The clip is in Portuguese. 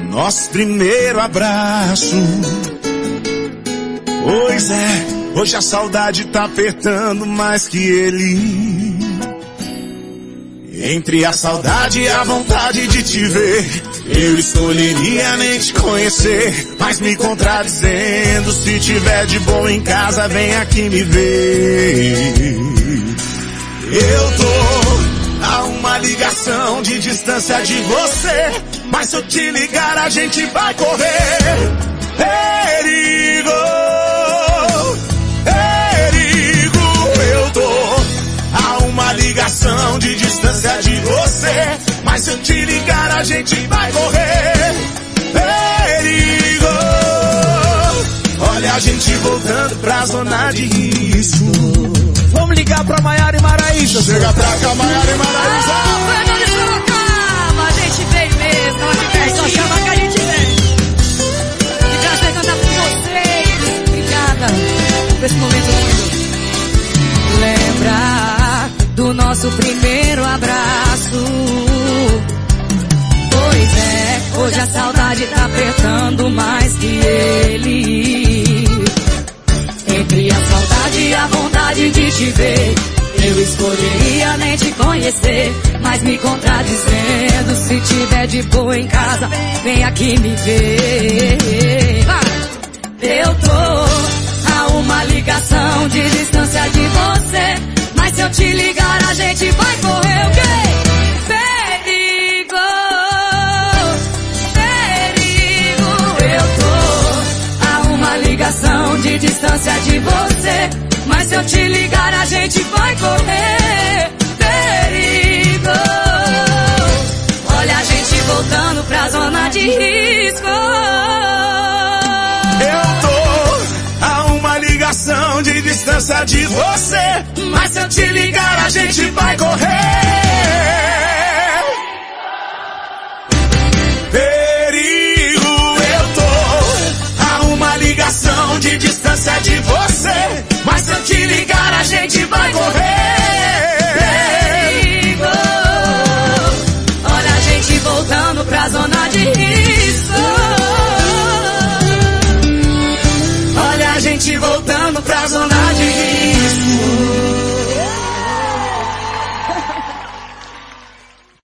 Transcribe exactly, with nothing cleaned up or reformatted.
nosso primeiro abraço. Pois é, hoje a saudade tá apertando mais que ele. Entre a saudade e a vontade de te ver, eu escolheria nem te conhecer, mas me contradizendo, se tiver de boa em casa, vem aqui me ver. Eu tô a uma ligação de distância de você, mas se eu te ligar a gente vai correr perigo, perigo. Eu tô a uma ligação de distância de você, mas se eu te ligar a gente vai correr perigo. Olha a gente voltando pra zona de risco. Vamos ligar pra Maiara e Maraísa. Chega pra cá, Maiara e Maraísa. Ah, foi de Sorocaba, a gente veio mesmo, é só chamar que a gente vem. Que prazer cantar com vocês. Obrigada por esse momento lindo. Lembra do nosso primeiro abraço. Pois é, hoje a saudade tá apertando mais que ele. Entre a saudade e a vontade de te ver, eu escolheria nem te conhecer, mas me contradizendo, se tiver de boa em casa, vem aqui me ver. Eu tô a uma ligação de distância de você, mas se eu te ligar a gente vai correr o quê? Perigo, perigo. Eu tô a uma ligação de distância de você, mas se eu te ligar a gente vai correr perigo. Olha a gente voltando pra zona de risco. Eu tô a uma ligação de distância de você, mas se eu te ligar a gente vai correr perigo. Eu tô a uma ligação de distância de você, mas se eu te ligar a gente vai correr perigo. Olha a gente voltando pra zona de risco. Olha a gente voltando pra zona de risco.